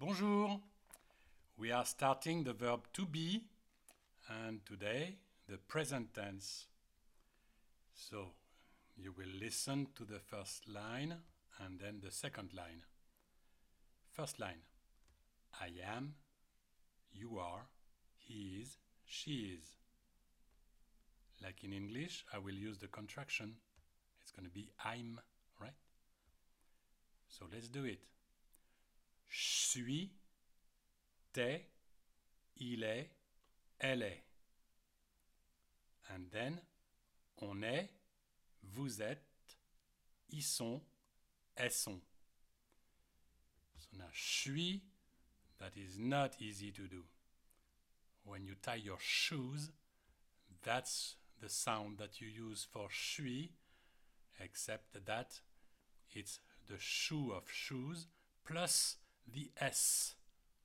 Bonjour. We are starting the verb to be and today the present tense. So you will listen to the first line and then the second line. First line. I am, you are, he is, she is. Like in English, I will use the contraction. It's going to be I'm, right? So let's do it. Je suis, t'es, il est, elle est. And then, on est, vous êtes, ils sont, elles sont. So now, je suis, that is not easy to do. When you tie your shoes, that's the sound that you use for suis, except that it's the shoe of shoes plus the S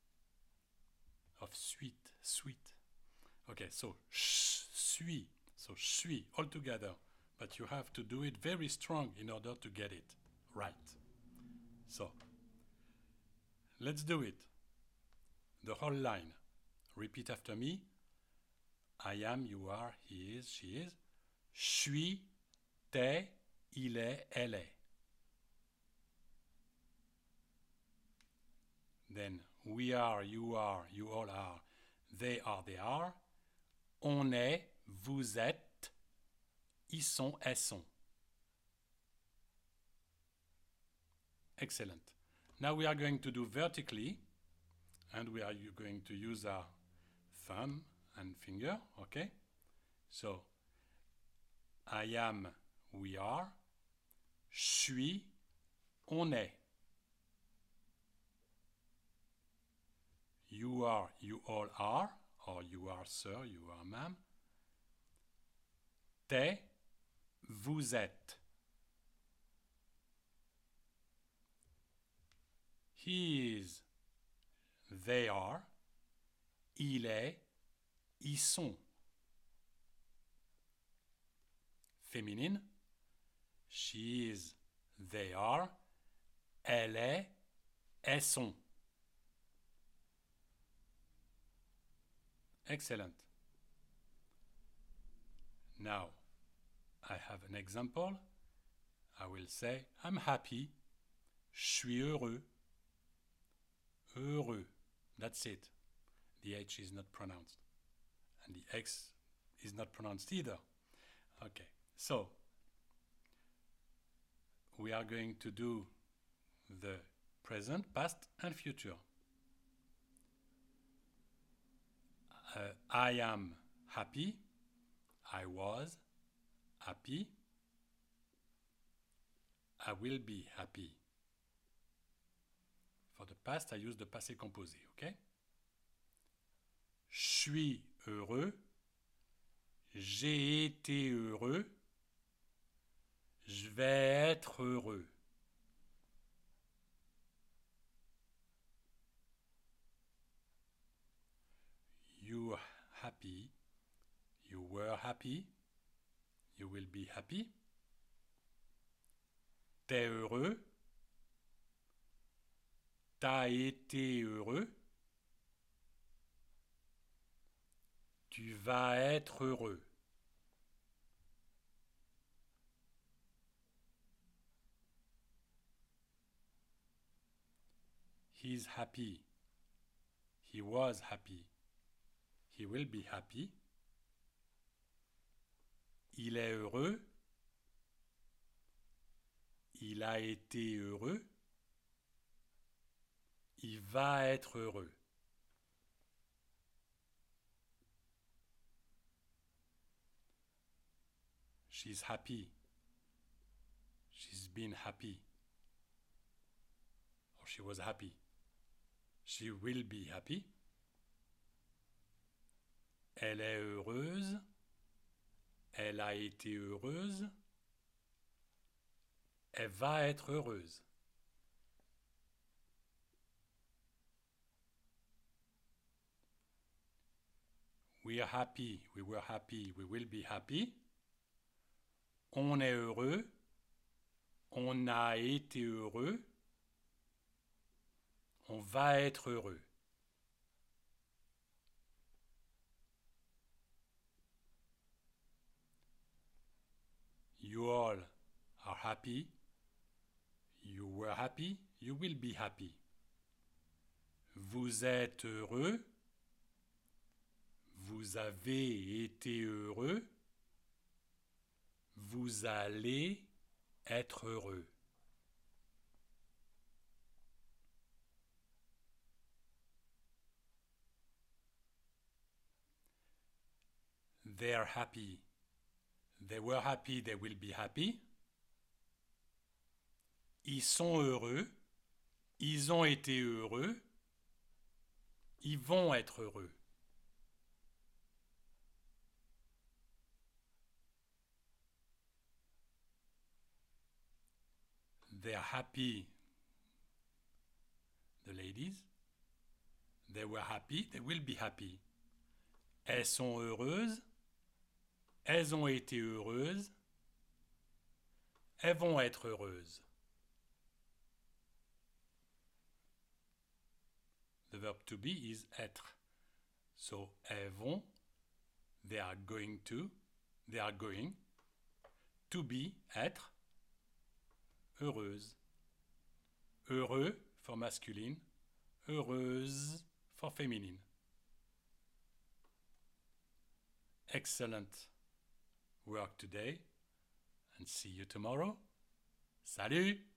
of sweet. Okay, so suis. So suis all together, but you have to do it very strong in order to get it right. So let's do it. The whole line. Repeat after me. I am, you are, he is, she is. Je suis, t'es, il est, elle est. Then we are, you all are, they are. On est, vous êtes, ils sont, elles sont. Excellent. Now we are going to do vertically, and we are going to use our thumb and finger, okay? So, I am, we are. Je suis, on est. You are, you all are, or you are sir, you are ma'am. T'es, vous êtes. He is, they are. Il est, ils sont. Féminine. She is, they are. Elle est, elles sont. Excellent. Now, I have an example. I will say, I'm happy. Je suis heureux. Heureux. That's it. The H is not pronounced. And the X is not pronounced either. Okay, so we are going to do the present, past, and future. I am happy. I was happy. I will be happy. For the past, I use the passé composé, okay? Je suis heureux. J'ai été heureux. Je vais être heureux. You are happy. You were happy. You will be happy. T'es heureux. T'as été heureux. Tu vas être heureux. He's happy. He was happy. He will be happy. Il est heureux. Il a été heureux. Il va être heureux. She's happy. She's been happy. Or she was happy. She will be happy. Elle est heureuse. Elle a été heureuse. Elle va être heureuse. We are happy. We were happy. We will be happy. On est heureux. On a été heureux. On va être heureux. You all are happy. You were happy. You will be happy. Vous êtes heureux. Vous avez été heureux. Vous allez être heureux. They're happy. They were happy, they will be happy. Ils sont heureux. Ils ont été heureux. Ils vont être heureux. They're happy, the ladies. They were happy, they will be happy. Elles sont heureuses. Elles ont été heureuses. Elles vont être heureuses. The verb to be is être. So, elles vont, they are going to be, être, heureuse. Heureux for masculine, heureuse for féminine. Excellent work today and see you tomorrow. Salut!